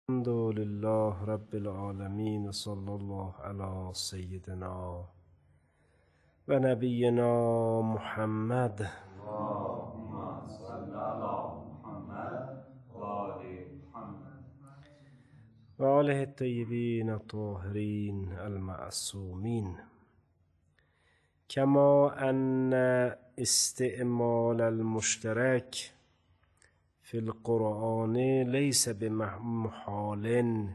الحمد لله رب العالمين صلى الله على سيدنا و نبينا محمد اللهم صل على محمد وآل محمد وآله الطيبين الطاهرين المعصومين. كما أن استعمال المشترك في القرآن ليس بمحال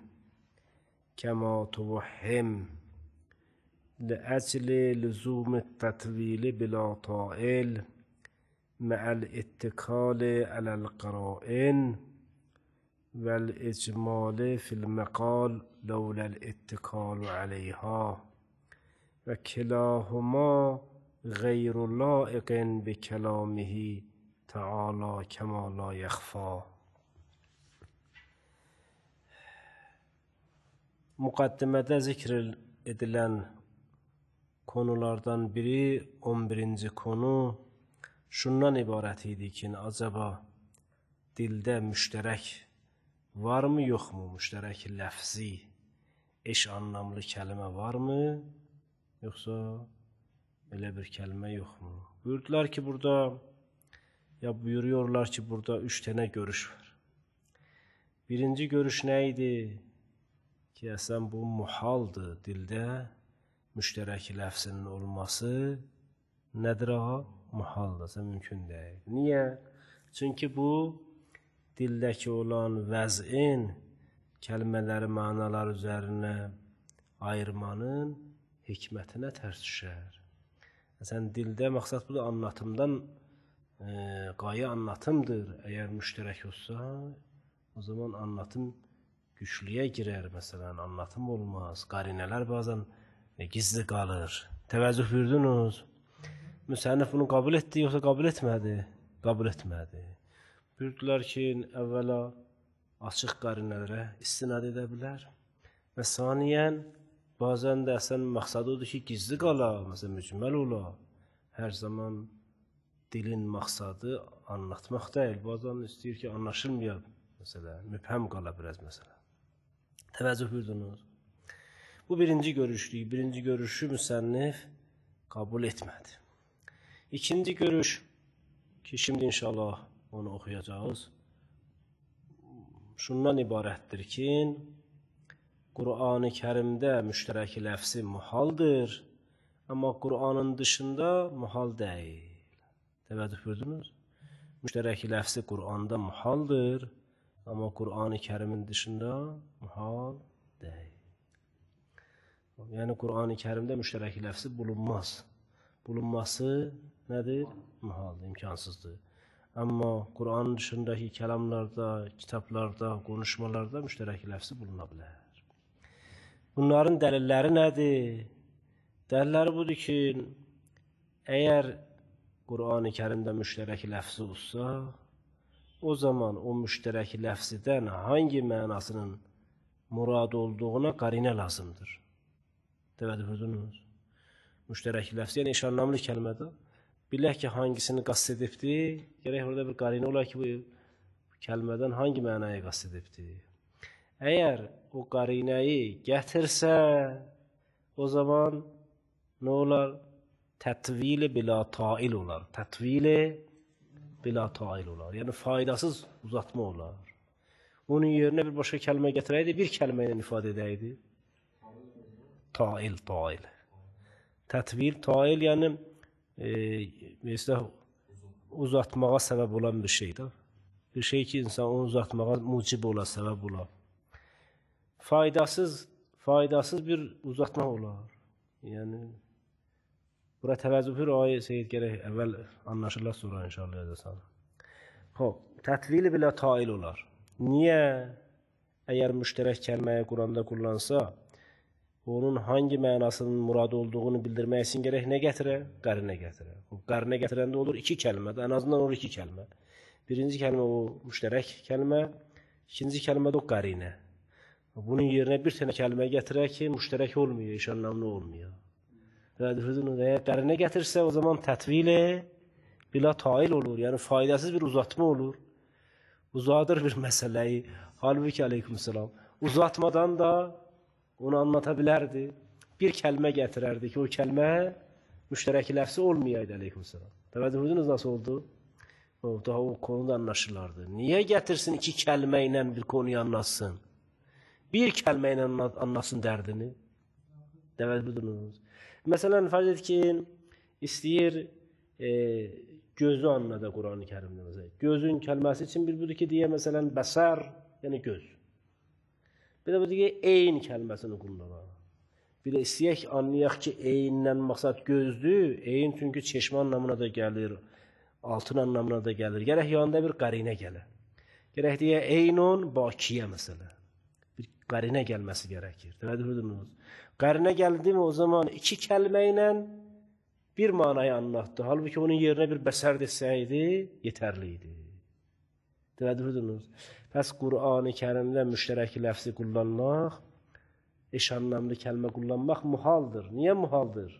كما توهم لأجل لزوم التطويل بلا طائل مع الاتكال على القرائن والإجمال في المقال لولا الاتكال عليها، وكلاهما غير لائق بكلامه تعالى كما لا يخفى. Muqaddimede zikr edilen konulardan biri 11. konu şundan ibarət idi ki, acaba dildə müştərək varmı yoxmu? Müştərək ləfzi, eş anlamlı kəlmə varmı? Yoxsa elə bir kəlmə yoxmu? Buyurdular ki, buyuruyorlar ki, burada 3 tane görüş var. Birinci görüş neydi? Ki, əslən bu muhaldır. Dildə müştərək ləfzinin olması nədir ha? Muhaldırsa mümkün deyil. Niyə? Çünki bu dildəki olan vəzin kəlmələri, mənalar üzərinə ayırmanın hikmətinə tərs düşər. Məsələn, dildə məqsəd budur, anlatımdan qayə anlatımdır. Əgər müştərək olsa, o zaman anlatım güclüyə girər. Məsələn, anlatım olmaz. Qarinələr bazen gizli qalır. Təvəccüh buyurdunuz. Müsənnif bunu qəbul etdi, yoxsa qəbul etmədi? Qəbul etmədi. Buyurdular ki, əvvəla açıq qarinələrə istinad edə bilər. Və saniyən, bazen də əslən məqsəd odur ki, gizli qala, məsələn, mücməl ola. Hər zaman dilin məqsədi anlatmaq deyil. Bazen istəyir ki, anlaşılmayaq. Məsələn, mübhəm qala biraz məsələn. Təvəccüh buyurdunuz. Bu birinci görüşdür. Birinci görüşü müsənnif qəbul etmədi. İkinci görüş ki, şimdi inşallah onu oxuyacağız. Şundan ibarətdir ki, Qur'an-ı Kərimdə müştərək ləfzi muhaldır, amma Qur'anın dışında muhal deyil. Təvəccüh buyurdunuz. Müştərək ləfzi Qur'anda muhaldır, amma Qur'an-ı Kərimin dışında muhal deyil. Yəni Qur'an-ı Kərimdə müştərək ləfzi bulunmaz. Bulunması nədir? Muhaldır, imkansızdır. Amma Qur'anın dışındakı kəlamlarda, kitablarda, konuşmalarda müştərək ləfzi buluna bilər. Bunların dəlilləri nədir? Dəlilləri budur ki, əgər Qur'an-ı Kərimdə müştərək ləfzi olsa, o zaman o müştərək ləfzidən hangi mənasının murad olduğuna qarinə lazımdır. Təvəccüh buyurdunuz. Müştərək ləfzi, yəni eş anlamlı kəlmədir. Bilək ki, hangisini qasd edibdir, gərək orada bir qarinə olar ki, bu kəlmədən hangi mənayı qasd edibdir. Əgər o qarinəyi gətirsə, o zaman nə olar? Tətvili bila tail olar. Tətvili bila tail olar. Yəni faydasız uzatma olar. Onun yerinə bir başqa kəlmə gətirəydi, bir kəlmə ilə ifadə edəydi. Tail, tail. Tətvil, tail, yəni uzatmağa səbəb olan bir şeydir. Bir şey ki, insan onu uzatmağa mucib ola, səbəb ola. Faydasız bir uzatma olar. Yəni, bura təvəccüh bir ayə Seyyid gərək əvvəl anlaşırlar, sonra inşallah yazarsan. Tətvili bilə tail olar. Niyə? Əgər müştərək kəlməyə Quranda kullansa, onun hangi mənasının murad olduğunu bildirmək üçün gərək nə gətirər? Qarinə gətirər. Qarinə gətirəndə olur 2 kəlmədir, ən azından olur 2 kəlmə. Birinci kəlmə o müştərək kəlmə, ikinci kəlmə də o qarinə. Bunun yerinə bir tane kəlmə gətirər ki, müştərək olmuyor, eş anlamlı olmuyor. Eğer qarinə gətirsə, o zaman tətvili bila tail olur. Yəni faydasız bir uzatma olur. Uzadır bir məsələyi. Halbuki aleykümselam uzatmadan da onu anlata bilərdi. Bir kəlmə gətirərdi ki, o kəlmə müştərək ləfsi olmayaydı aleykümselam. Təvəccüh ediniz nasıl oldu? Daha o konuda anlaşırlardı. Niyə gətirsin iki kəlmə ilə bir konuyu anlatsın? Bir kəlmə ilə anlatsın dərdini. Təvəccüh ediniz. Məsələn, fərz et ki, istəyir gözü anlada Quran-ı Kərimdə. Məsələn. Gözün kəlməsi üçün bir budur ki, deyə məsələn, bəsər, yəni göz. Bir də budur ki, eyn kəlməsini kullanır. Bir də istəyək anlayaq ki, eyndən maksat gözdür. Eyn çünki çeşmə anlamına da gəlir, altın anlamına da gəlir. Gərək yanında bir qarinə gəlir. Gərək deyə eynun bakiyə məsələn. Bir qarinə gəlməsi gərəkir. Təvəccüh ediniz. Qarinə gəldi mi o zaman iki kəlmə ilə bir manayı anlattı. Halbuki onun yerinə bir bəsər desəydi, yetərli idi. Təvəccüh ediniz. Pəs Qur'an-ı Kərimdə müştərək ləfsi kullanmaq, eş anlamlı kəlmə kullanmaq muhaldır. Niyə muhaldır?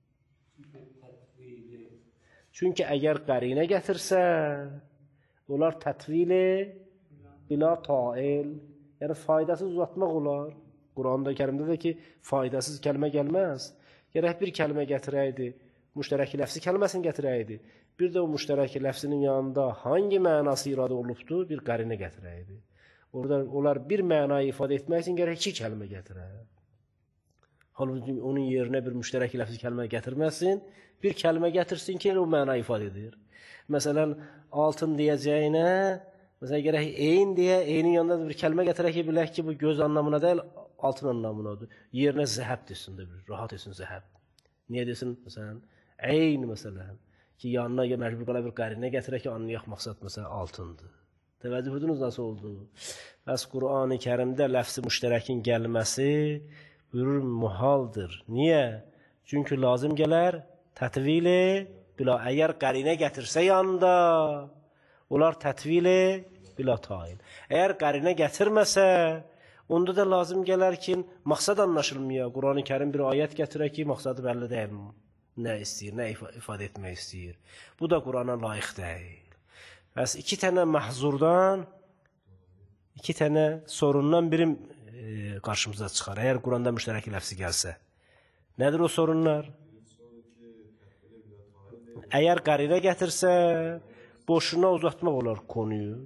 Çünki əgər qarinə gətirsə, onlar tətvili bila tail, yəni faydasız uzatmaq olar. Qur'an-ı Kərimdə də ki, faydasız kəlmə gəlməz. Gərək bir kəlmə gətirəydi, müştərək ləfsi kəlməsini gətirəydi. Bir də o müştərək ləfsinin yanında hangi mənası iradə olubdur, bir qarinə gətirəydi. Orada onlar bir mənayı ifadə etmək üçün gərək iki kəlmə gətirəydi. Halbuki onun yerinə bir müştərək ləfsi kəlmə gətirməsin, bir kəlmə gətirsin ki, o mənayı ifadə edir. Məsələn, altın deyəcəyinə, məsələn, gərək eyn deyə, eynin yanında bir kəlmə gətirək ki, bilək ki, bu göz anlamına deyil, altın anlamınadır. Yerinə zəhəb desin də bir, rahat etsin zəhəb. Niyə desin? Məsələn, eyn məsələn, ki, yanına məcbur qala bir qarinə gətirək ki, anlayaq maksat məsələn altındır. Təvəccüh ediniz nasıl oldu? Bəs Qur'an-ı Kərimdə ləfsi müştərəkin gəlməsi buyurur muhaldır. Niyə? Çünki lazım gələr tətvili bila. Əgər qarinə gətirsə yanında, onlar tətvili bila tail. Əgər qarinə gətirməsə, onda da lazım gələr ki, maksad anlaşılmıyor. Qur'an-ı Kərim bir ayət gətirək ki, maksadı bəlli deyil. Nə istəyir, nə ifadə etmək istəyir. Bu da Qur'ana layiq deyil. Bəs iki tənə məhzurdan, iki tənə sorundan biri qarşımıza çıxar. Əgər Qur'anda müştərək ləfsi gəlsə. Nədir o sorunlar? Əgər qarinə gətirsə, boşuna uzatmaq olar konuyu.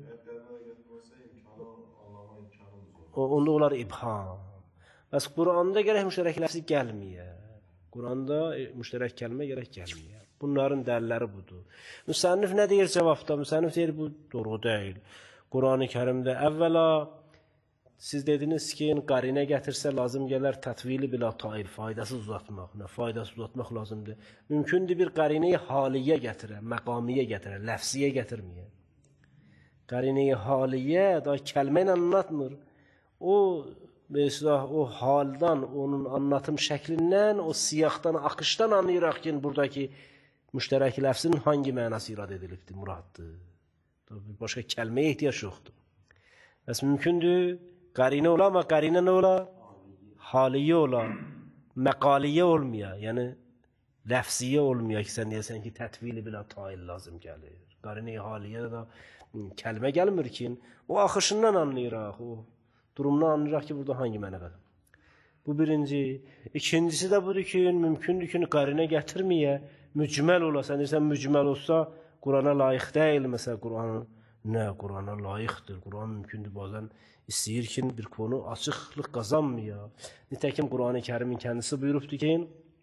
Onda olar ibham. Bəs Qur'anda gərək müştərək ləfsi gəlməyə. Qur'anda müştərək kəlmə gərək gəlməyə. Bunların dəlilləri budur. Müsənnif nə deyir cavabda? Müsənnif deyir, bu doğru deyil. Qur'an-ı Kərimdə əvvəla siz dediniz ki, qarinə gətirsə lazım gələr tətvili bila tail, faydasız uzatmaq. Nə faydasız uzatmaq lazımdır? Mümkündür bir qarinəyi haliyə gətirə, məqamiyə gətirə, ləfsiyə gətirməyə. Qarinəyi haliyə da kəlmə ilə anlatmır. Mesela o haldan, onun anlatım şəklindən, o siyahdan, akışdan anlayıraq ki, buradakı müştərək ləfsin hangi mənası irad edilibdir, muraddır. Başqa kəlməyə ehtiyac yoxdur. Bəs mümkündür, qarinə ola, amma qarinə nə ola? Haliyə ola, məqaliyə olmaya, yəni ləfsiyə olmaya ki, sən deyəsən ki, tətvili bila tail lazım gəlir. Qarinə-i haliyə də kəlmə gəlmir ki, o axışından anlayıraq, o durumdan anlayıraq ki, burada hangi mənə var. Bu birinci. İkincisi də budur ki, mümkündür ki, qarinə gətirməyə, mücməl ola. Sən deyirsən, mücməl olsa, Qur'ana layiq deyil. Məsələn, Qur'ana layiqdir. Qur'an mümkündür, bazen istəyir ki, bir konu açıqlıq qazanmaya. Nitəkim Qur'an-ı Kərimin kəndisi buyurubdur ki,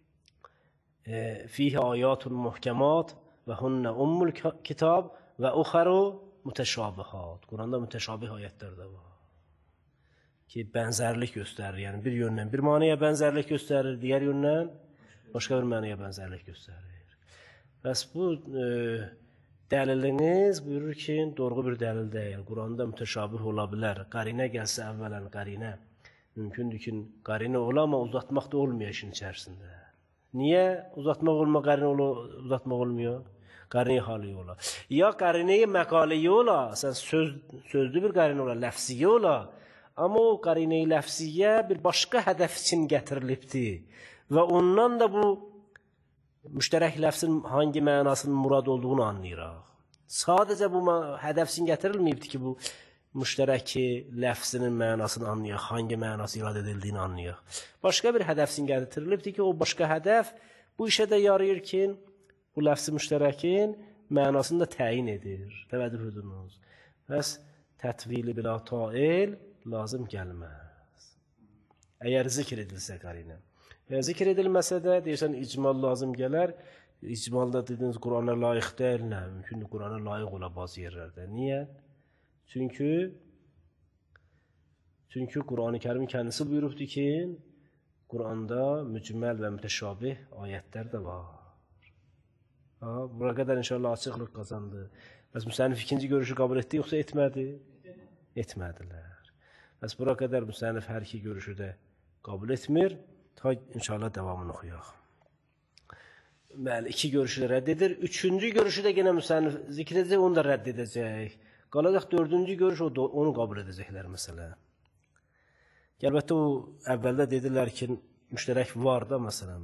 Fih ayatun muhkemat və hunnə ummul kitab və uxaru mütəşabihat. Qur'anda mütəşabih ayətlər də var. Ki, bənzərlik göstərir. Yəni, bir yöndən bir manaya bənzərlik göstərir, digər yöndən başqa bir manaya bənzərlik göstərir. Bəs bu dəliliniz buyurur ki, doğru bir dəlil deyil. Qur'anda mütəşabih ola bilər. Qarinə gəlsə əvvələn qarinə. Mümkündür ki, qarinə ola, amma uzatmaq da olmuyor işin içərisində. Niyə uzatmaq olmuyor? Qarinə haliyə ola. Ya qarinəyə məqaliyə ola, sən sözlü bir qarinə ola, ləfsiyə ola. Amma o qarinə-i ləfsiyyə bir başqa hədəf üçün gətirilibdir. Və ondan da bu müştərək ləfsin hangi mənasının murad olduğunu anlayıraq. Sadəcə bu hədəf üçün gətirilməyibdir ki, bu müştərəki ləfzinin mənasını anlayaq, hangi mənası irad edildiyini anlayaq. Başqa bir hədəf üçün gətirilibdir ki, o başqa hədəf bu işə də yarayır ki, bu ləfz-i müştərəkin mənasını da təyin edir. Təvəccüh ediniz. Bəs tətvili bila tail lazım gəlməz. Əgər zikr edilsə qarinə. Zikr edilməsə də deyirsən icmal lazım gələr. İcmalda dediniz Qurana layiq deyil, nə? Mümkündür Qurana layiq ola bazı yerlərdə. Niyə? Çünki Qur'an-ı Kərim kəndisi buyurubdur ki, Qur'anda mücməl və mütəşabih ayətlər də var. Bura qədər inşallah açıqlıq qazandı. Bəs müsənnif ikinci görüşü qəbul etdi, yoxsa etmədi? Etmədilər. Bəs bura qədər müsənnif hər iki görüşü də qəbul etmir. Ta inşallah davamını oxuyaq. Bəli, iki görüşü də rədd edir. Üçüncü görüşü də yenə müsənnif zikr edəcək, onu da rədd edəcək. Qalacaq dördüncü görüş, onu qəbul edəcəklər məsələ. Əlbəttə, o əvvəldə dedilər ki, müştərək var da, məsələn,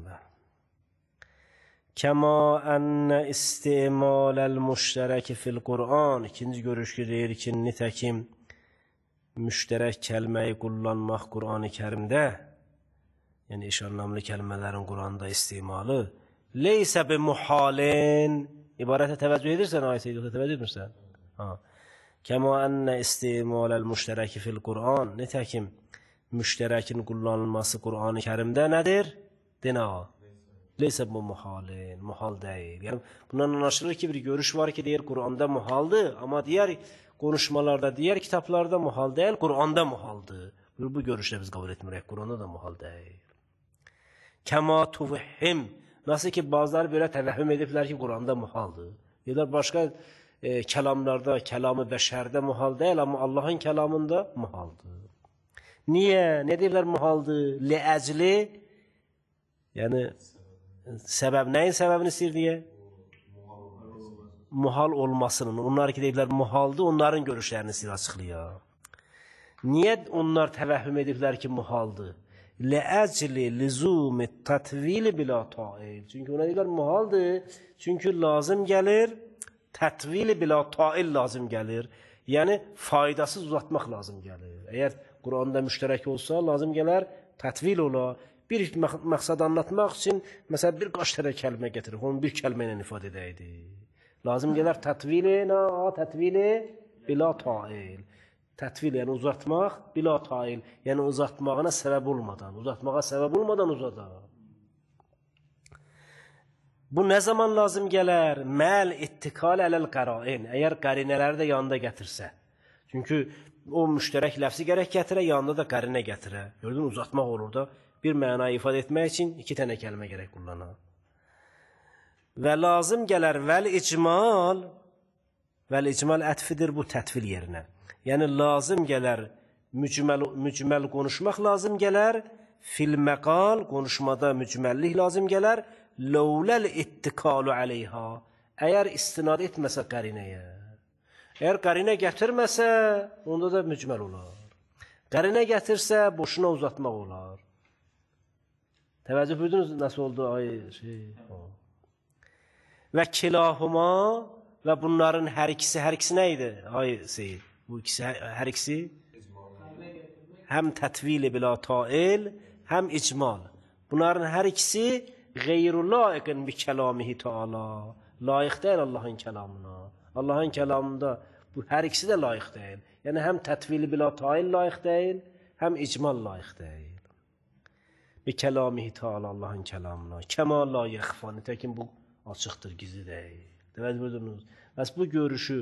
Kəma ənnə istimaləl müştərəki fil Qur'an. İkinci görüş ki, deyir ki, nitəkim müştərək kəlməyi kullanmaq Qur'an-ı Kərimdə, yəni eş anlamlı kəlmələrin Qur'anda istimalı, leysə bi muhalin, ibarətə təvəccüh edirsən, ayət-i yoxsa təvəccüh etmirsən? Kəma ənnə istimaləl müştərəki fil Qur'an. Nitəkim müştərəkin kullanılması Qur'an-ı Kərimdə nədir? Dina. Leysə bu muhalin, muhal deyil. Yəni, bundan anlaşılır ki, bir görüş var ki, deyir Qur'anda muhaldır, amma digər konuşmalarda, digər kitablarda muhal deyil, Qur'anda muhaldır. Bu görüşlə biz qəbul etmirək, Qur'anda da muhal deyil. Kəma tuvhim. Nasıl ki, bazıları belə təvəhhüm ediblər ki, Qur'anda muhaldır. Deyirlər, başqa kəlamlarda, kəlamı bəşərdə muhal deyil, amma Allahın kəlamında muhaldır. Niyə? Nə deyirlər muhaldır? Ləəcli, yəni, səbəb, nəyin səbəbini istəyir deyə? Muhal olmasının. Onlar ki, deyirlər muhaldır, onların görüşlərini istəyir açıqlayaq. Niyə onlar təvəhhüm ediblər ki, muhaldır? Ləəcli lizumi tətvili bila tail. Çünki ona deyirlər muhaldır, çünki lazım gəlir, tətvili bila tail lazım gəlir. Yəni, faydasız uzatmaq lazım gəlir. Əgər Qur'anda müştərək olsa, lazım gələr, tətvil ola. Bir məqsəd anlatmaq üçün, məsələn, bir qaç tərə kəlmə gətirir, onu bir kəlmə ilə ifadə edəydi. Lazım gələr tətvili bila tail. Tətvil, yəni uzatmaq, bila tail. Yəni uzatmağına səbəb olmadan, uzatmağa səbəb olmadan uzadar. Bu nə zaman lazım gələr? Məl ittikal ələl qərain. Əgər qərinələri də yanında gətirsə. Çünki o müştərək ləfsi gərək gətirə, yanında da qərinə gətirə. Gördün, uzatmaq olur da. Bir mənayı ifadə etmək üçün iki dənə kəlmə gərək kullanar. Və lazım gələr vəl icmal ətfidir bu tətvil yerinə. Yəni lazım gələr mücməl konuşmaq lazım gələr, fil məqal konuşmada mücməllik lazım gələr, ləvləl ittikalu aleyha. Əgər istinad etməsə qərinəyə. Əgər qərinə gətirməsə, onda da mücməl olar. Qərinə gətirsə, boşuna uzatmaq olar. Təvəccüh bildiniz, nasıl oldu? Və kilahuma və bunların hər ikisi nə idi? Seyid, bu ikisi, hər ikisi həm tətvili bila tail, həm icmal. Bunların hər ikisi qeyru laiqin bi kəlamihi taala. Layiq deyil Allahın kəlamına. Allahın kəlamında bu hər ikisi də layiq deyil. Yəni həm tətvili bila tail layiq deyil, həm icmal layiq deyil. Bi kəlamihi taala Allahın kəlamına. Kəma la yəxfa, nitəkin bu açıqdır, gizli deyil. Deməli, buyurdunuz. Bəs bu görüşü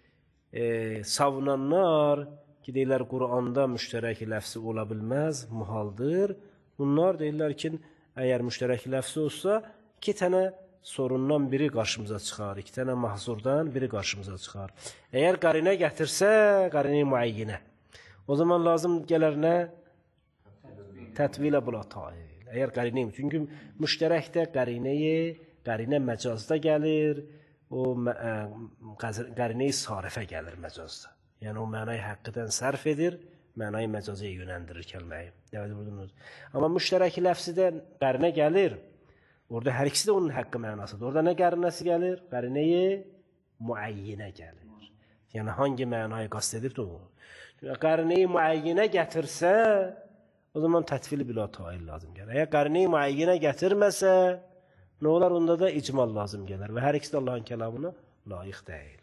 savunanlar ki, deyirlər, Qur'anda müştərək ləfsi ola bilməz, muhaldır. Bunlar deyirlər ki, əgər müştərək ləfsi olsa, iki tənə sorundan biri qarşımıza çıxar, iki tənə mahzurdan biri qarşımıza çıxar. Əgər qarinə gətirsə, qarinə müəyyinə. O zaman lazım gələr nə? Tətvilə bula tail. Əgər qarinəyim, çünki müştərəkdə qarinə məcazda gəlir, o qarinəyi sarifə gəlir məcazda. Yəni o mənayı həqiqətən sərf edir, mənayı məcaziyə yönəndirir kəlməyi. Amma müştərək ləfsidə qarinə gəlir, orada hər ikisi də onun haqqı mənasıdır. Orada nə qarinəsi gəlir? Qarinəyi müəyyinə gəlir. Yəni hangi mənayı qast edir o? Qarine-i müəyyənə gətirsə, o zaman tətvil bila tail lazım gəlir. Əgər qarine-i müəyyənə gətirməsə, nə olar? Onda da icmal lazım gəlir. Və hər ikisi də Allahın kəlamına layiq deyil.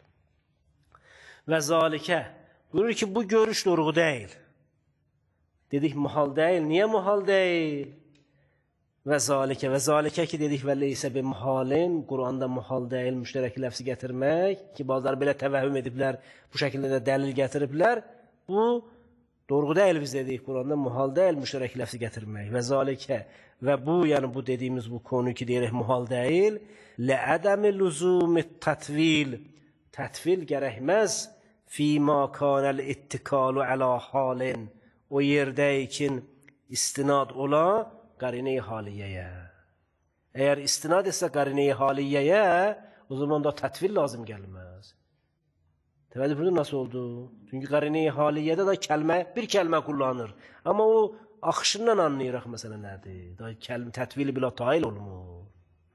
Və zalikə, buyurur ki, bu görüş doğru deyil. Dedik, muhal deyil. Niyə muhal deyil? Və zalikə ki, dedik, və leysə bi muhalin, Quranda muhal deyil, müştərək ləfsi gətirmək, ki, bazıları belə təvəhüm ediblər, bu şəkildə də dəlil gətiriblər. Bu, doğru deyil biz dedik, Quranda muhal deyil, müştərək ləfsi gətirmək. Və zalikə, və bu, yəni bu dediyimiz bu konu ki, deyirək, muhal deyil, ləədəmi lüzumi tətvil, tətvil gərəkməz, fīmā kanəl ittikalu əla halin, o yerdə ikin istinad ola, qarine-i haliyəyə. Əgər istinad etsə qarine-i haliyəyə, o zaman da tətvil lazım gəlməz. Təvəccüh buyurun, nasıl oldu? Çünki qarine-i haliyədə da bir kəlmə kullanır. Amma o axışından anlayıraq məsələ nədir? Tətvil bila tail olmur.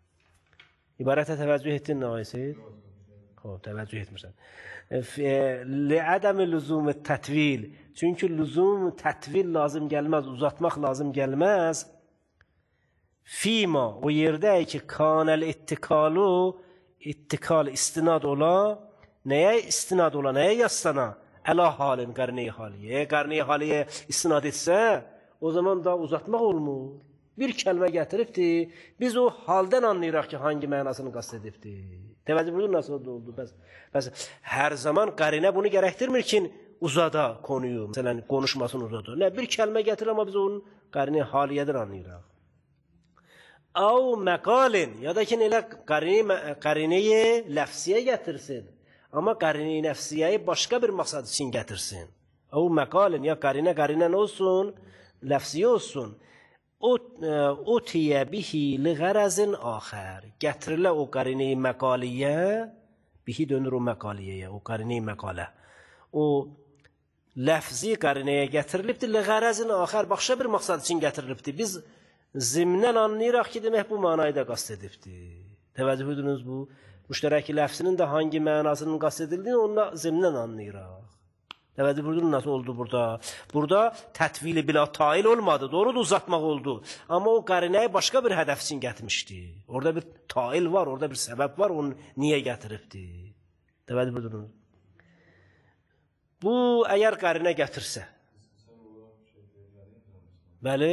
İbarətə təvəccüh etdin nə ayəsid? Təvəccüh etmirsən. Li'ədəmi lüzum tətvil. Çünki lüzum tətvil lazım gəlməz, uzatmaq lazım gəlməz. Fima, o yerdə ki, kanəl ittikalu, ittikal istinad ola, nəyə istinad ola, nəyə yaslana? Əla halin, qarine-i haliyə. Qarine-i haliyə istinad etsə, o zaman da uzatmaq olmur. Bir kəlmə gətiribdir, biz o haldən anlayıraq ki, hangi mənasını qast edibdir. Təvəccüh buyurun, nasıl oldu? Bəs hər zaman qarine bunu gərəkdirmir ki, uzada konuyu, məsələn, konuşmasını uzada. Nə, bir kəlmə gətirir, amma biz onun qarine-i haliyədir anlayıraq. Av məqalin, ya da ki, elə qarine-i ləfsiyə gətirsin. Amma qarine-i nəfsiyəyi başqa bir maqsad üçün gətirsin. Av məqalin, ya qarine nə olsun? Ləfsiyə olsun. Utiyə bihi li qərəzin axər. Gətirilə o qarine-i məqaliyə, bihi dönür o məqaliyəyə, o qarine-i məqalə. O ləfzi qarinəyə gətirilibdir, li qərəzin axər, başqa bir maqsad üçün gətirilibdir. Biz zimnən anlayıraq ki, demək bu manayı da qast edibdir. Təvəccüh ediniz bu. Müştərəki ləfsinin də hangi mənasının qast edildiyini onu da zimnən anlayıraq. Təvəccüh ediniz nasıl oldu burada? Burada tətvili bila tail olmadı, doğrudur uzatmaq oldu. Amma o qarinəyi başqa bir hədəf üçün gətirmişdi. Orada bir tail var, orada bir səbəb var, onu niyə gətiribdi? Təvəccüh ediniz. Bu, əgər qarinə gətirsə. Bəli.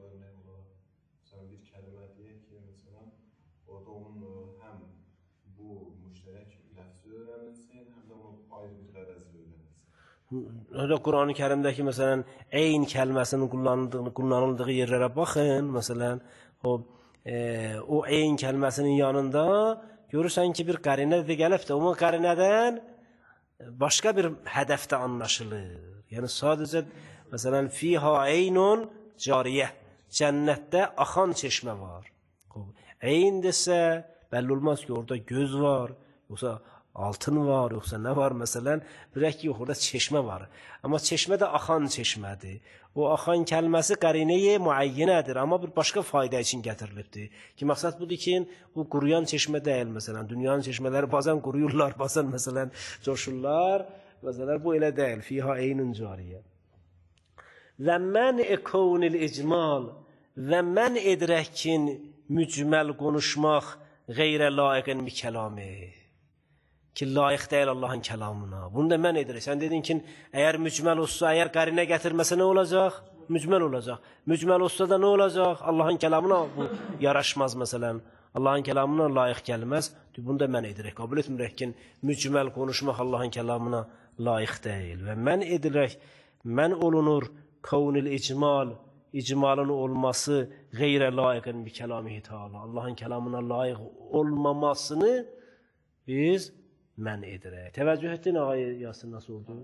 Qur'an-ı Kərimdəki məsələn eyn kəlməsinin kullanıldığı yerlərə baxın, məsələn o eyn kəlməsinin yanında görürsən ki, bir qarinə də gəlibdir. O qarinədən başqa bir hədəfdə anlaşılır. Yəni sadəcə məsələn fiha eynun cariyə, cənnətdə axan çeşmə var. Eyn desə bəlli olmaz ki, orada göz var, yoxsa altın var, yoxsa nə var məsələn, bilək ki, orada çeşmə var. Amma çeşmə də axan çeşmədir. O axan kəlməsi qarine-i müəyyənədir, amma bir başqa fayda üçün gətirilibdir. Ki, məqsəd budur ki, bu quruyan çeşmə deyil, məsələn, dünyanın çeşmələri bazən quruyurlar, bazən məsələn coşurlar, məsələn, bu elə deyil, fiha eynun cariyə. Və mən ekonil icmal, və mən edirək ki, mücməl konuşmaq qeyrə layiqin bir kəlami. Ki, layiq deyil Allahın kəlamına. Bunu da mən edirək. Sən dedin ki, əgər mücməl olsa, əgər qarinə gətirməsə nə olacaq? Mücməl olacaq. Mücməl olsa da nə olacaq? Allahın kəlamına bu yaraşmaz məsələn. Allahın kəlamına layiq gəlməz. Bunu da mən edirək. Qabul etmirək ki, mücməl konuşmaq Allahın kəlamına layiq deyil. Və mən edirək, mən olunur kavnil icmal, icmalın olması qeyrə layiqin bir kəlamihi taala. Allahın kəlamına layiq olmamasını biz mən edirək. Təvəccüh etdin ağay Yasin nasıl oldu?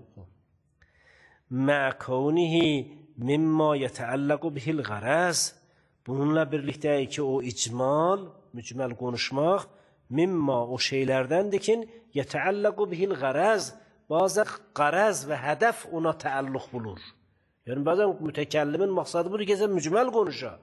Mə kavnihi mimma yetəəlləqu bihil qərəz. Bununla birlikdə ki o icmal, mücməl konuşmaq, mimma o şeylərdəndir ki yetəəlləqu bihil qərəz. Bazı qərəz və hədəf ona təəlluq bulur. Yəni bəzən mütəkəllimin məqsadı budur ki, mücməl konuşa.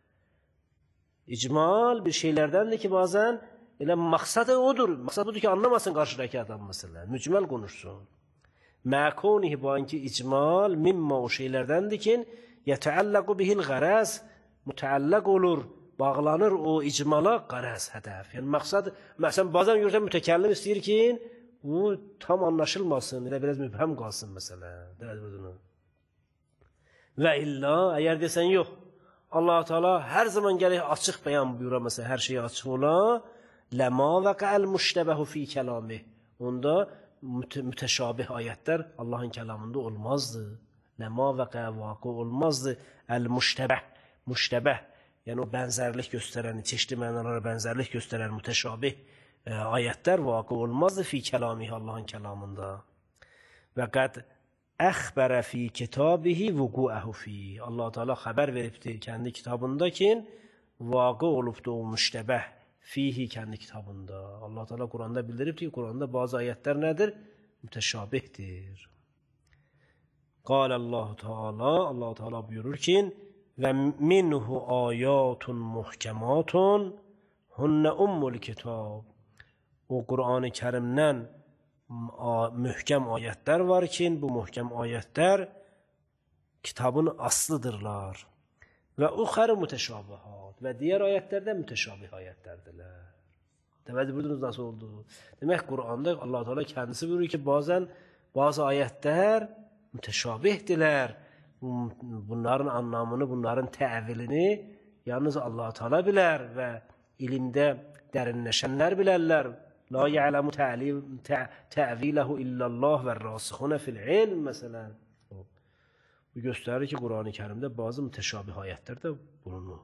İcmal bir şeylərdəndir ki, bazən elə məqsadı odur. Məqsadı budur ki, anlamasın qarşıdakı adam məsələ. Mücməl konuşsun. Məkunihi bu anki icmal mimma o şeylərdəndir ki, yətəalləqu bihil qərəz, mütəalləq olur, bağlanır o icmala qərəz, hədəf. Yəni məqsəd, məsələn, bazen görürsən mütəkəllim istəyir ki, bu tam anlaşılmasın, elə biraz mübhəm qalsın məsələn. Və illa, əgər desən yox, Allah-u Teala hər zaman gələk açıq bəyan buyura, məsələn, hər şeyi açıq ola, ləma vəqəl müştəbəhu fi kəlami. Onda mütəşabih ayətlər Allahın kəlamında olmazdı. Ləma vəqə vaqı olmazdı. Əl-müştəbəh, müştəbəh, yəni o bənzərlik göstərən, çeşitli mənalara bənzərlik göstərən mütəşabih ayətlər vaqı olmazdı fi kəlami Allahın kəlamında. Və qəd əxbərə fi kitabihi vukuəhu fi. Allah Teala xəbər veribdir kəndi kitabında ki, vaqı olubdur o müştəbəh fihi kəndi kitabında. Allah Teala Quranda bildiribdir ki, Quranda bazı ayətlər nədir? Mütəşabihdir. Qalallahu Teala, Allah Teala buyurur ki, və minhu ayatun muhkematun hunnə ummul kitab. O Qur'an-ı Kərimdən mühkəm ayətlər var ki, bu mühkəm ayətlər kitabın aslıdırlar. Və uxarı mütəşabihat. Və digər ayətlər də mütəşabih ayətlərdirlər. Təvəccüh buyurdunuz nasıl oldu? Demək, Qur'anda Allah Teala kendisi buyurur ki, bazı ayətlər mütəşabihdirlər. Bunların anlamını, bunların təvilini yalnız Allah Teala bilər və ilimdə dərinləşənlər bilərlər. La ya'lamu ta'vilahu illallah və rasikhuna fil ilm məsələn. Bu göstərir ki, Qur'an-ı Kərimdə bazı mütəşabih ayətlər də bulunur.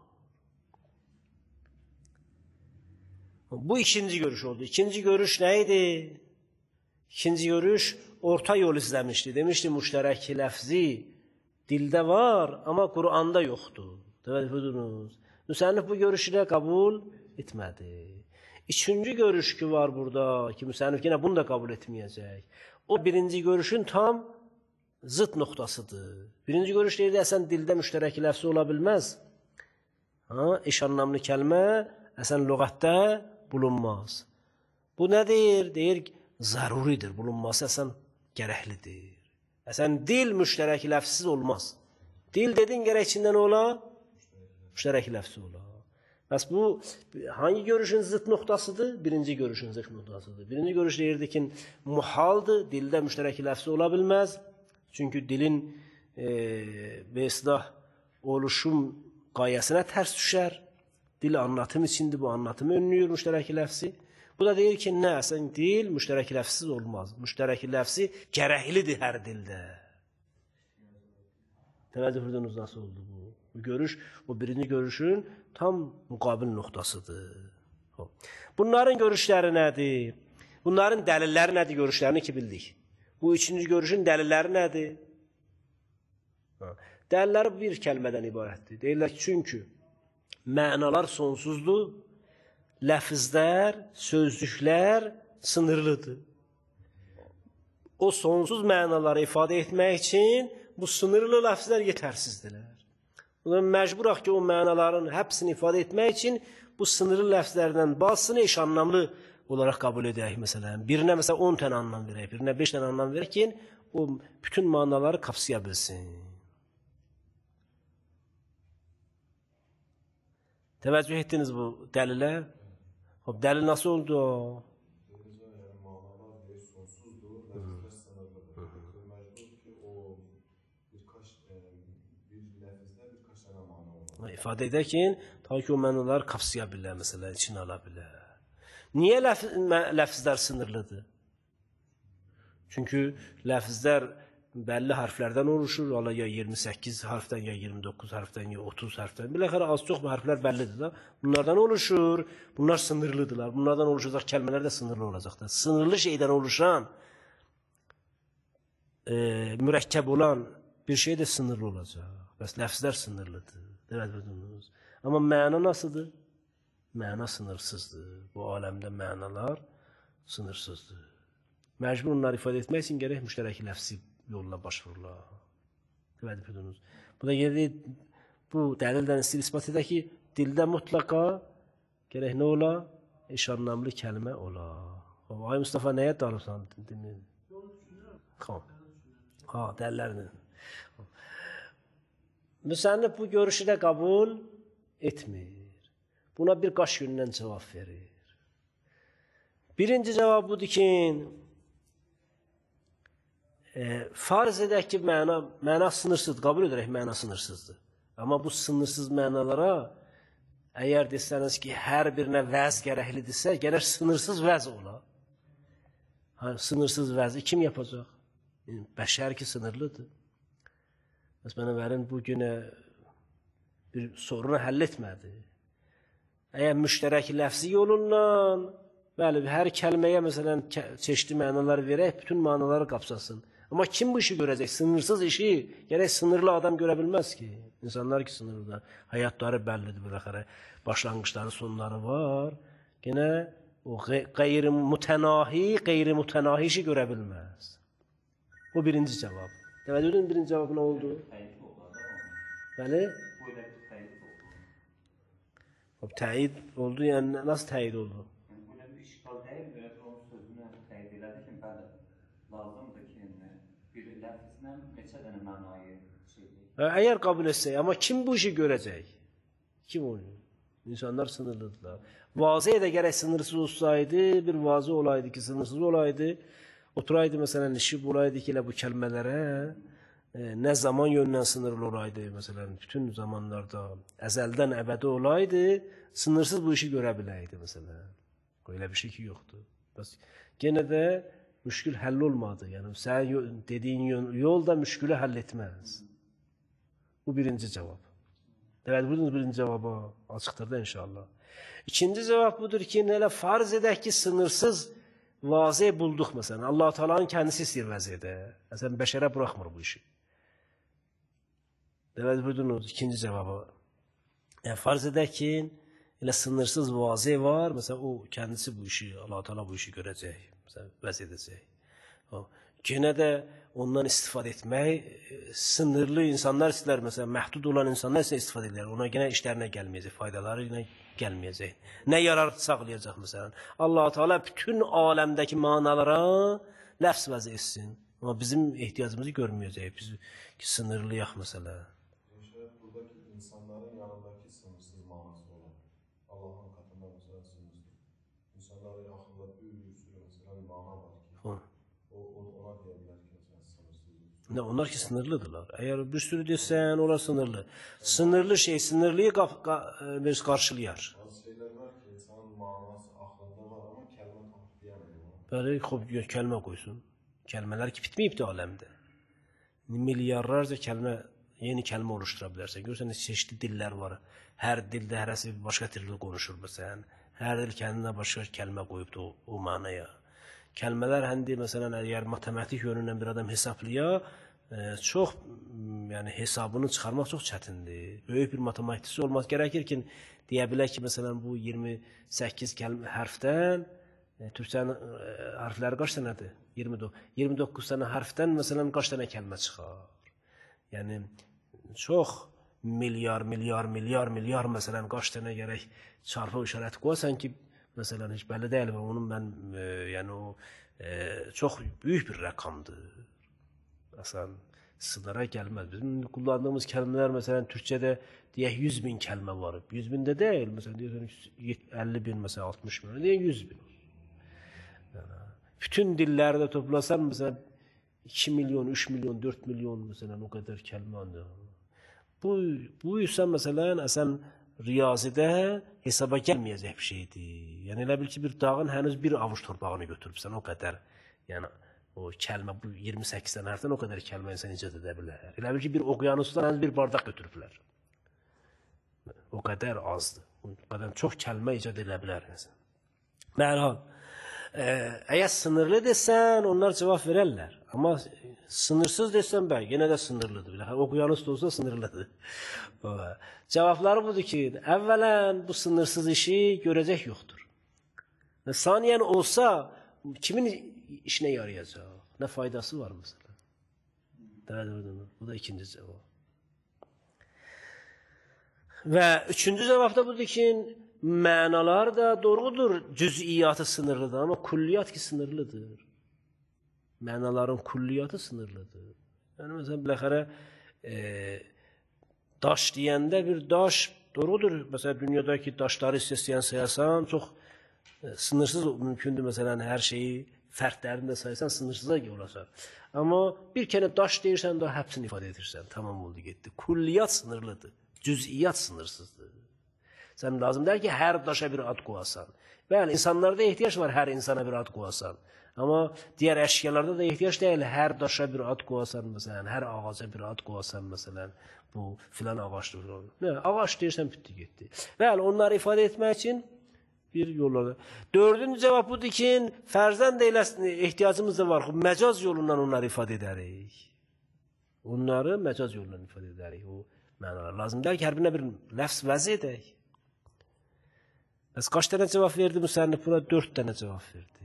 Bu ikinci görüş oldu. İkinci görüş neydi? İkinci görüş orta yol izləmişdi. Demişdi, müştərək ləfzi dildə var, amma Qur'anda yoxdur. Dəvədiniz. Müsənnif bu görüşü də qəbul etmədi. İkinci görüş ki var burada, ki müsənnif yine bunu da qəbul etməyəcək. O birinci görüşün tam zıt noktasıdır. Birinci görüş deyirdi, əsən dildə müştərək ləfzi ola bilməz. Eş anlamlı kəlmə əsən lüğətdə bulunmaz. Bu nədir? Deyir, zəruridir, bulunması əsən gərəklidir. Əsən dil müştərək ləfsiz olmaz. Dil dedin gərək içindən ola, müştərək ləfsi ola. Bəs bu hangi görüşün zıt noktasıdır? Birinci görüşün zıt noktasıdır. Birinci görüş deyirdi ki, muhaldır, dildə müştərək ləfsi ola bilməz. Çünkü dilin besdah oluşum qayəsinə tərs düşər. Dil anlatım içindir, bu anlatımı önlüyor müştərək ləfsi. Bu da deyir ki, nə, sən dil müştərək ləfsiz olmaz. Müştərək ləfsi gərəklidir hər dildə. Təvəccüh ediniz nasıl oldu bu? Bu görüş, o birinci görüşün tam müqabil noktasıdır. Bunların görüşləri nədir? Bunların dəlilləri nədir? Görüşlərini ki bildik. Bu üçüncü görüşün dəlilləri nədir? Dəlilləri bir kəlmədən ibarətdir. Deyirlər ki, çünki mənalar sonsuzdur, ləfizlər, sözlüklər sınırlıdır. O sonsuz mənaları ifadə etmək üçün bu sınırlı ləfizlər yetərsizdirlər. Məcburaq ki, o mənaların həbsini ifadə etmək üçün bu sınırlı ləfizlərdən bazısını eş anlamlı olaraq qəbul edək məsələn. Birinə məsələn 10 tane anlam verək, birinə 5 tane anlam verək ki, o bütün manaları qapsaya bilsin. Təvəccüh etdiniz bu dəlilə? Dəlil nasıl oldu o? İfadə edək ki, ta ki o mənaları qapsaya bilər, məsələn, içine ala bilər. Niyə ləfizlər sınırlıdır? Çünkü ləfizlər bəlli harflərdən oluşur, ya 28 harfdən, ya 29 harfdən, ya 30 harfdən. Biləxərə az çox hərflər bəllidir. Bunlardan oluşur, bunlar sınırlıdırlar. Bunlardan oluşacaq kəlmələr də sınırlı olacaqdır. Sınırlı şeydən oluşan, mürəkkəb olan bir şey də sınırlı olacaq. Bəs ləfizlər sınırlıdır. Amma məna nasıldır? Məna sınırsızdır. Bu aləmdə mənalar sınırsızdır. Məcbur onları ifadə etmək üçün gərək müştərək ləfsi yoluna başvururlar. Bu da gəlir, bu dəlildən ispat edək ki, dildə mütləqa gərək nə ola? Eş anlamlı kəlmə ola. Ay Mustafa, nəyə dalıbsan? Ha, dəllərlə. Müsənnif bu görüşü də qəbul etmir. Buna bir qaş yönündən cavab verir. Birinci cavab budur ki, farz edək ki, məna sınırsızdır, qəbul edərək məna sınırsızdır. Amma bu sınırsız mənalara, əgər desəniz ki, hər birinə vəz gərəklidirsə, gərək sınırsız vəz ola. Sınırsız vəzi kim yapacaq? Bəşər ki, sınırlıdır. Məsələn, verin bu günə bir sorunu həll etmədi. Əgər müştərək ləfzi yolundan, bəli, hər kəlməyə məsələn çeşitli mənalar verək, bütün mənaları qapsasın. Amma kim bu işi görəcək? Sınırsız işi gərək sınırlı adam görə bilməz ki. İnsanlar ki, sınırlı. Həyatları bəllidir, bıraxaraq. Başlanğıçları, sonları var. Yenə o qeyri-mütənahi işi görə bilməz. Bu birinci cavab. Təvəccühdün birinci cavabı nə oldu? Bəli? Təyid oldu, yəni nasıl təyid oldu? Burada bir işgal deyil, belə bir onun sözünü təyid elədi ki, bəli, lazımdır ki, bir ləfzlə neçə dənə mənayı şeydir. Əgər qəbul etsək, amma kim bu işi görəcək? Kim onu? İnsanlar sınırlıdırlar. Vazıya da gərək sınırsız olsaydı, bir vazı olaydı ki, sınırsız olaydı, oturaydı məsələn, işib olaydı ki, elə bu kəlmələrə, nə zaman yöndən sınırlı olaydı, məsələn, bütün zamanlarda əzəldən əbədi olaydı, sınırsız bu işi görə biləydi, məsələn. Elə bir şey ki, yoxdur. Yenə də müşkül həll olmadı. Yəni, sən dediyin yol da müşkülü həll etməz. Bu birinci cavab. Evet, bunun birinci cavabı açıqdır da inşallah. İkinci cavab budur ki, elə farz edək ki, sınırsız vazih bulduq, məsələn. Allah-u Teala'nın kendisi istəyir vəziyyədə. Məsələn, bəşərə bıraxmır bu işi. Evet, bunun ikinci cevabı. Yani farz edək ki, elə sınırsız vazih var, məsələn, o kendisi bu işi, Allah-u Teala bu işi görəcək, məsələn, vəz edəcək. Gene de ondan istifadə etmək, sınırlı insanlar istəyirlər, məsələn, məhdud olan insanlar isə istifadə edirlər. Ona gene işlərinə gəlməyəcək, faydaları yine gəlməyəcək. Nə yarar sağlayacaq, məsələn. Allah-u Teala bütün aləmdəki manalara ləfz vəz etsin. Amma bizim ehtiyacımızı görməyəcək, biz sınırlıyaq, məsələn. Buradaki insanların yanındaki sınırsız manası olan, Allah'ın katında mesela sınırsız. İnsanların yakında bir sürü mesela bir mana var ki, ona diyebilir ki mesela sınırsız. Ne, onlar ki sınırlıdırlar. Eğer bir sürü desen, onlar sınırlı. Sınırlı şey, sınırlıyı karşılayar. Bazı şeyler var ki insanın manası aklında var ama kelime tanıtlayamıyor. Böyle kelime koysun. Kelimeler ki bitmeyip alemde. Milyarlarca kelime, yeni kelime oluşturabilirsen. Görürsen çeşitli diller var. Her dilde herisi başka dilde konuşur mesela. Her dil kendine başka kelime koyup da o manaya. Kelimeler hendi mesela eğer matematik yönünden bir adam hesaplaya, çok yani hesabını çıkarmak çok çetindir. Büyük bir matematikçi olmak gerekir ki diyebilir ki mesela bu 28 harften Türkçenin harfleri kaç tanedir? 29 tane harften mesela kaç tane kelime çıkar? Yani çok milyar mesela kaç tane gerek çarpı işaret koysan ki mesela hiç belli değil ve onun ben yani o çok büyük bir rakamdır. Mesela sınıra gelmez. Bizim kullandığımız kelimeler mesela Türkçe'de diye 100.000 kelime var. 100.000 de değil. Mesela diyorsun 50.000 mesela 60.000 diye 100.000. Yani bütün dillerde toplasan mesela 2 milyon, 3 milyon, 4 milyon mesela o kadar kelime anlıyor. Bu ise mesela sen riyazide hesaba gelmeyecek bir şeydi. Yani elə bil ki bir dağın henüz bir avuç torpağını götürübsən o kadar. Yani o kelime bu 28 tane harften o kadar kelime insan icat edebilir. Elə bil ki bir okyanusdan henüz bir bardak götürüblər. O kadar azdı. O kadar çok kelime icat edebilir insan. Mərhal. Eğer sınırlı desen onlar cevap verirler. Ama sınırsız desen ben yine de sınırlıdır. Okyanus da olsa sınırlıdır. Cevapları budur ki evvelen bu sınırsız işi görecek yoktur. Saniyen olsa kimin işine yarayacak? Ne faydası var mesela? Bu da ikinci cevap. Ve üçüncü cevap da budur ki manalar da doğrudur, cüz'iyatı sınırlıdır ama kulliyat ki sınırlıdır. Manaların kulliyatı sınırlıdır. Yəni, məsələn, biləxərə daş deyəndə bir daş, doğrudur. Məsələn, dünyadakı daşları istəyən sayasan, çox sınırsız mümkündür. Məsələn, hər şeyi fərdlərini də saysan, sınırsıza olacaq. Amma bir kere daş deyirsən, daha hepsini ifadə edirsən. Tamam oldu, getdi. Kulliyat sınırlıdır. Cüz'iyyat sınırsızdır. Sən lazım deyil ki, hər daşa bir ad qoyasan. Bəli, insanlarda ehtiyac var hər insana bir ad qoyasan. Amma digər əşyalarda da ehtiyac deyil, hər daşa bir ad qoyasan, məsələn, hər ağaca bir ad qoyasan, məsələn, bu filan ağaçdır. Ağaç deyirsən, bitdi, getdi. Bəli, onları ifadə etmək üçün bir yolları. Dördüncü cavab budur ki, fərzən də elə ehtiyacımız da var. Məcaz yolundan onları ifadə edərik. Onları məcaz yolundan ifadə edərik. O mənalar lazım deyil ki, hər birinə bir ləfz vəz edək. Bəs kaç dənə cavab verdi müsənnif buna? 4 dənə cavab verdi.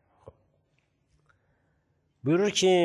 Buyurur ki,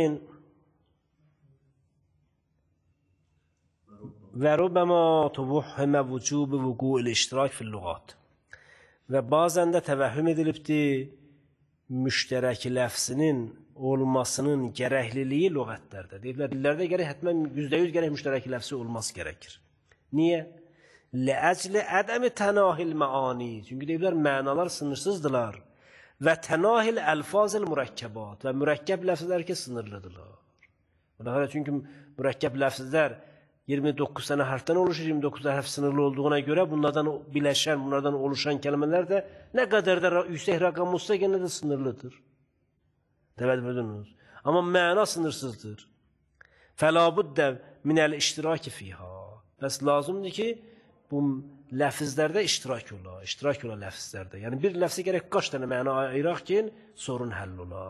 və rubama tuvuhhimə vücubu vuku'il iştirak fil lügat. Və bəzən də təvəhhüm edilibdir, müştərək ləfzinin olmasının gərəkliliyi lüğətlərdə. Deyiblər, dillərdə gərək həttəmən %100 gərək müştərək ləfzi olması gərəkir. Niyə? Ləəcli ədəmi tənahil məani. Çünki deyiblər, mənalar sınırsızdılar. Və tənahil əlfazil mürəkkəbat. Və mürəkkəb ləfzlər ki, sınırlıdırlar. Çünki mürəkkəb ləfzlər 29 tane harften oluşur, 29 harf sınırlı olduğuna göre bunlardan bileşen, bunlardan oluşan kelimeler de ne kadar da yüksek rakam olsa gene de sınırlıdır. Evet bildiniz. Ama mana sınırsızdır. فَلَا بُدَّ مِنَ الْاِشْتِرَاكِ فِيهَا. Bəs lazımdır ki, bu ləfizlərdə iştirak ola ləfizlərdə. Yəni bir ləfzi gerek kaç tane mana ayıraq ki, sorun həll ola.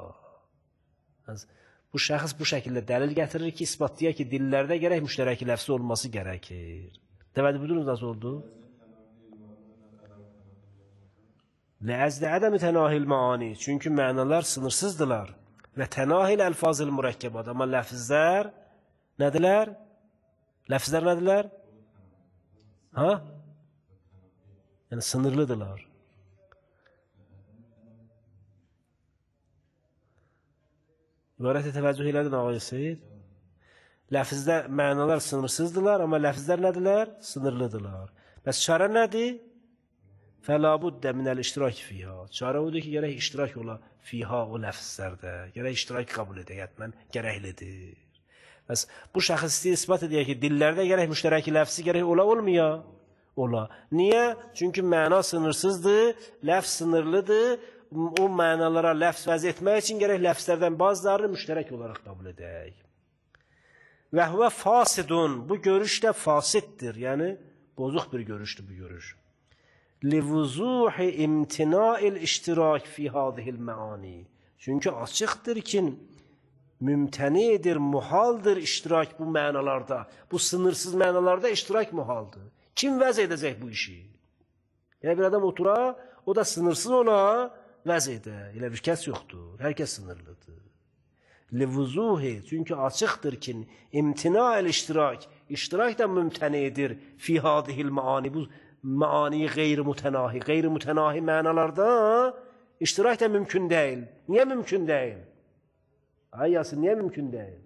Bu şəxs bu şəkildə dəlil gətirir ki, isbatlayaq ki, dillərdə gərək müştərəki ləfsi olması gərəkir. Təvəddü budunuz nasıl oldu? Ləəzdə ədəmi tənahil maani. Çünki mənalar sınırsızdılar. Və tənahil əlfazil mürəkkəbat. Amma ləfizlər nədirlər? Ləfizlər nədirlər? Ha? Yəni sınırlıdırlar. İbarəti təvəccüh elədin ağay Seyid. Ləfizlər, mənalar sınırsızdılar, amma ləfizlər nədirlər? Sınırlıdırlar. Bəs çarə nədir? فَلَا بُدَّ مِنَ الْاِشْتِرَاكِ فِيهَا. Çarə odur ki, gərək iştirak ola fiha o ləfizlərdə. Gərək iştirak qəbul edək, yətmən gərəklidir. Bəs bu şəxs istəyir, ispat edək ki, dillərdə gərək müştərəki ləfzi gərək ola, olmaya? Ola. Niyə? Çünki məna sınırsızdır, ləfz sınırlıdır. O mənalara ləfz vəz etmək üçün gərək ləfzlərdən bazılarını müştərək olaraq qəbul edək. Və huvə fasidun. Bu görüş də fasiddir. Yəni, bozuq bir görüşdür bu görüş. Livuzuhi imtina'il iştirak fi hadihil məani. Çünki açıqdır ki, mümtənidir, muhaldır iştirak bu mənalarda. Bu sınırsız mənalarda iştirak muhaldır. Kim vəz edəcək bu işi? Yəni, bir adam otura, o da sınırsız ola, vəz edə. Elə bir kəs yoxdur. Hər kəs sınırlıdır. Livuzuhi. Çünki açıqdır ki, imtina'il iştirak. İştirak da mümtənidir fi hadihil məani. Bu maani qeyri-mütənahi. Qeyri-mütənahi mənalarda iştirak da mümkün deyil. Niyə mümkün deyil? Ay Yasin, niyə mümkün deyil?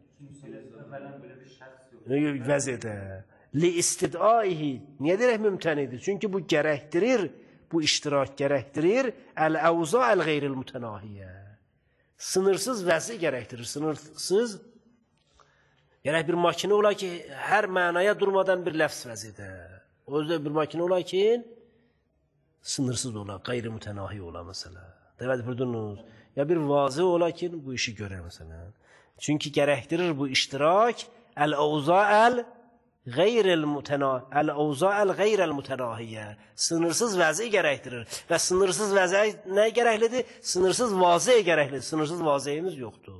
Vəz edə. Li-istidaihi. Niyə deyək mümtənidir? Çünki bu gərəkdirir, bu iştirak gərəkdirir əl-əvza əl-qeyri-mütənahiyyə. Sınırsız vəzi gərəkdirir. Sınırsız gərək bir makine ola ki, hər mənaya durmadan bir ləfz vəz edə. O yüzden bir makine ola ki, sınırsız ola, qeyri-mütənahi ola məsələ. Dəvət bildiniz. Ya bir vazı ola ki, bu işi görə məsələ. Çünki gərəkdirir bu iştirak əl-əvza əl-qeyri-mütənahiyyə. Sınırsız vəzi gərəkdirir. Və sınırsız vəzi nə gərəklidir? Sınırsız vazı gərəklidir. Sınırsız vaziyimiz yoxdur.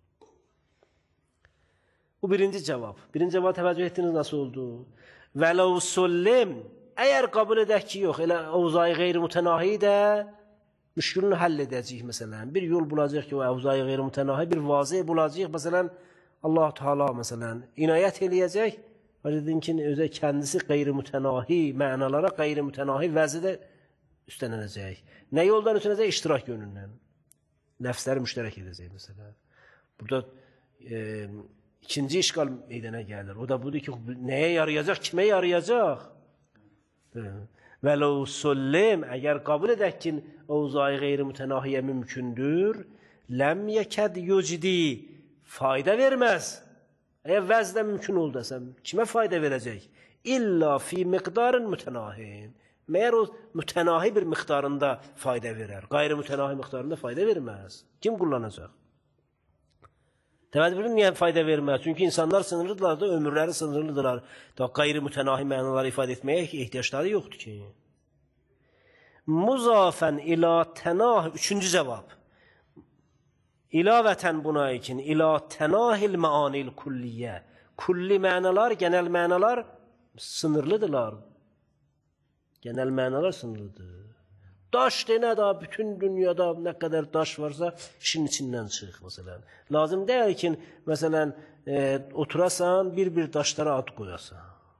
Bu birinci cavab. Birinci cavab təvəccüh etdiniz nasıl oldu? Vələv sullim, əgər qəbul edək ki, yox, elə əvzayı qeyri-mütənahi də müşkülünü həll edəcəyik, məsələn. Bir yol bulacaq ki, o əvzayı qeyri-mütənahi, bir vazı bulacaq, məsələn, Allah-u Teala, məsələn, inayət eləyəcək və dedin ki, özə kəndisi qeyri-mütənahi mənalara, qeyri-mütənahi vəzidə üstənənəcək. Nə yoldan üstənəcək? İştirak yönündən. Ləfsləri müştərək edəcək, məsələn. Burada İkinci işgal meydana gəlir. O da budur ki, nəyə yarayacaq, kimə yarayacaq? Və ləv sullim, əgər qabul edək ki, ovzayı qeyri-mütənahiyə mümkündür, ləm yəkəd yucdi, fayda verməz. Əgər vəzdə mümkün ol desəm, kimə fayda verəcək? İlla fi miqdarın mütənahin. Məyər o mütənahi bir miqdarında fayda verər. Qeyri-mütənahi miqdarında fayda verməz. Kim kullanacaq? Təvəccüh niyə fayda verməz? Çünki insanlar sınırlıdırlar da, ömürləri sınırlıdırlar. Da qeyri-mütənahi mənaları ifadə etməyə ehtiyaçları yoxdur ki. Muzafən ila tənah, üçüncü cavab. İlavətən buna için, ila tənahil məanil kulliyyə. Kulli mənalar, genel mənalar sınırlıdırlar. Genel mənalar sınırlıdır. Daş denə da, bütün dünyada nə qədər daş varsa, işin içindən çıx, məsələn. Lazım deyil ki, məsələn, oturasan, bir daşlara ad qoyasan.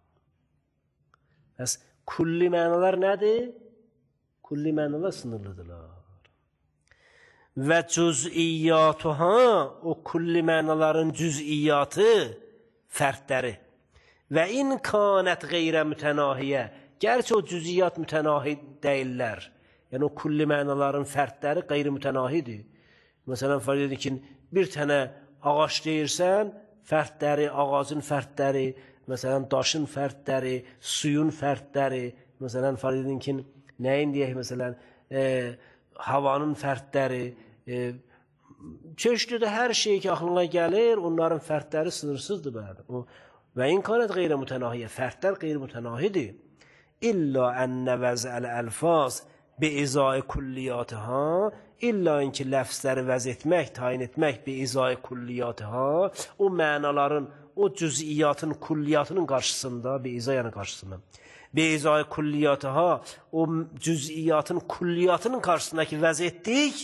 Bəs, kulli mənalar nədir? Kulli mənalar sınırlıdırlar. Və cüz'iyyatuha, o kulli mənaların cüz'iyyatı, fərdləri. Və inkanət qeyrə mütənahiyə, gerçi o cüz'iyyat mütənahi deyirlər. Yəni, o kulli mənaların fərdləri qeyri-mütənahidir. Məsələn, fərq edin ki, bir tənə ağac deyirsən, fərdləri, ağacın fərdləri, məsələn, daşın fərdləri, suyun fərdləri, məsələn, fərq edin ki, nəyin deyək, məsələn, havanın fərdləri, çeşitli hər şey ki, axılına gəlir, onların fərdləri sınırsızdır bəli. Və imkanət qeyri-mütənahiyə, fərdlər qeyri-mütənahidir. İlla ənnə vəzəl əlfaz bi-izai kulliyyatiha, illa ki, ləfsləri vəz etmək, tayin etmək bi-izai kulliyyatiha, o mənaların, o cüz'iyyatın, kulliyyatının qarşısında, bi-izayının qarşısında, bi-izai kulliyyatiha, o cüz'iyyatın, kulliyyatının qarşısındakı vəz etdik,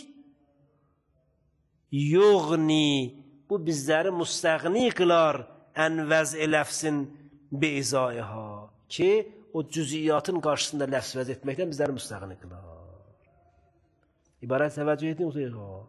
yuğni, bu bizləri müstəğni qılar, ən vəz-i ləfsin bi-izaiha, ki, o cüz'iyyatın qarşısında ləfs vəz etməkdən bizləri müstəğni qılar. İbarət təvəccüh edin, o deyil o.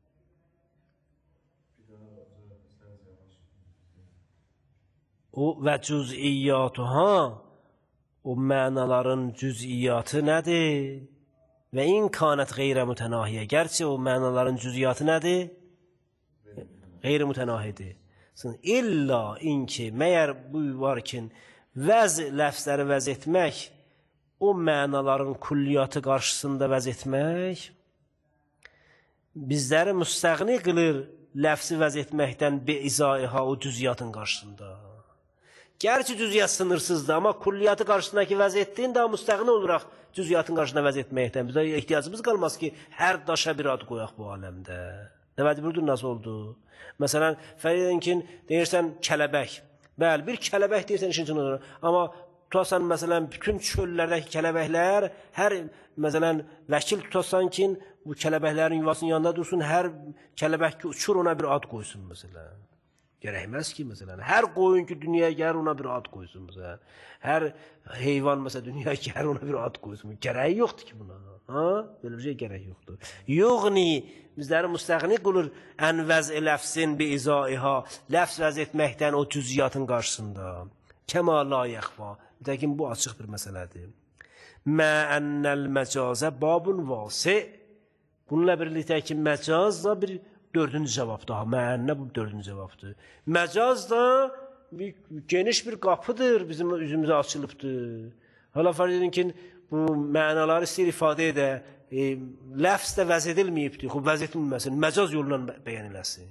O və cüz'iyyatuha, o mənaların cüz'iyyatı nədir? Və imkanət qeyrə-mütənahiyə, gerçi o mənaların cüz'iyyatı nədir? Qeyri-mütənahidir. İlla inki, məyər bu var ki, vəz ləfsləri vəz etmək, o mənaların kulliyatı qarşısında vəz etmək, bizləri müstəğni qılır ləfsi vəz etməkdən bi-izaiha, o cüz'iyyatın qarşısında. Gerçi cüz'iyyat sınırsızdır, amma kulliyatı qarşısındakı vəz etdiyin daha müstəğni olaraq cüz'iyyatın qarşısında vəz etməkdən. Bizə ehtiyacımız qalmaz ki, hər daşa bir ad qoyaq bu aləmdə. Nəvədi budur, nasıl oldu? Məsələn, fərq edin ki, deyirsən kələbək. Bəli, bir kələbək deyirsən işin üçün olur. Amma tutasan, məsələn, bütün çöllərdəki kələbəklər, hər, məsələn, vəkil tutasan ki, bu kələbəklərin yuvasının yanında dursun, hər kələbək ki, uçur, ona bir ad qoysun, məsələn. Gərəkməz ki, məsələn, hər qoyun ki, dünyaya gəlir, ona bir ad qoysun, məsələn. Hər heyvan, məsələn, dünyaya gəlir, ona bir ad qoysun. Gərəyi yoxdur ki, buna. Ha? Belə bir şey gərək yoxdur. Yoxni, bizləri müstəğni qılır ən vəz-i ləfsin bi-izaiha, ləfs vəz etməkdən o cüz'iyyatın qarşısında. Kəma la yəxfa. Lakin bu açıq bir məsələdir. Mə ennəl məcazə babun vasi. Bununla birlikdə ki, məcaz da bir dördüncü cavab daha. Mə ennə bu dördüncü cavabdır. Məcaz da geniş bir qapıdır, bizim üzümüzə açılıbdır. Hala fərq edin ki, bu mənaları istəyir ifadə edə, ləfs də vəz edilməyibdir, vəz edilməsin, məcaz yolundan bəyan eləsin.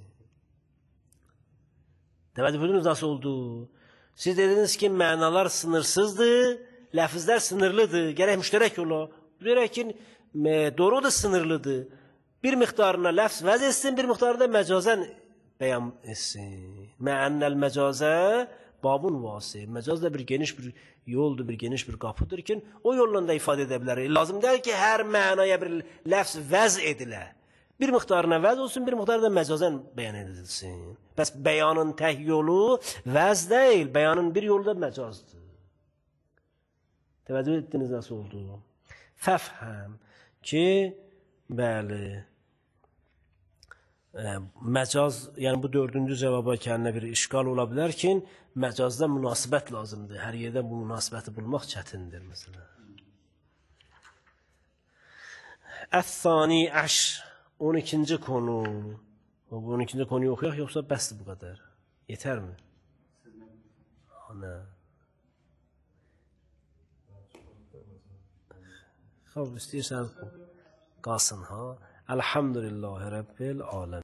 Deməli, bildiniz nasıl oldu? Siz dediniz ki, mənalar sınırsızdır, ləfizlər sınırlıdır, gərək müştərək yola. Deyərək ki, doğru da sınırlıdır. Bir miqdarına ləfz vəz etsin, bir miqdarında məcazən bəyan etsin. Məənnəl məcazə babun vasi. Məcaz da bir geniş bir yoldur, bir geniş bir qapıdır ki, o yolla da ifadə edə bilər. Lazım deyil ki, hər mənaya bir ləfz vəz edilə. Bir miqdarına vəz olsun, bir miqdarda məcazən bəyan edilsin. Bəs bəyanın tək yolu vəz deyil, bəyanın bir yolu da məcazdır. Təvəccüh etdiniz nasıl oldu? Fəfhəm ki, bəli, məcaz, yəni bu dördüncü cavaba kəndinə bir işgal ola bilər ki, məcazda münasibət lazımdır. Hər yerdə bu münasibəti bulmaq çətindir məsələn. Əs-sani əş 12-ci konu. Bu 12-ci konuyu oxuyaq yoxsa bəsdir bu qədər? Yetərmi? Ana. Xab istəyirsən qalsın ha. Elhamdülillahi Rabbil aləm.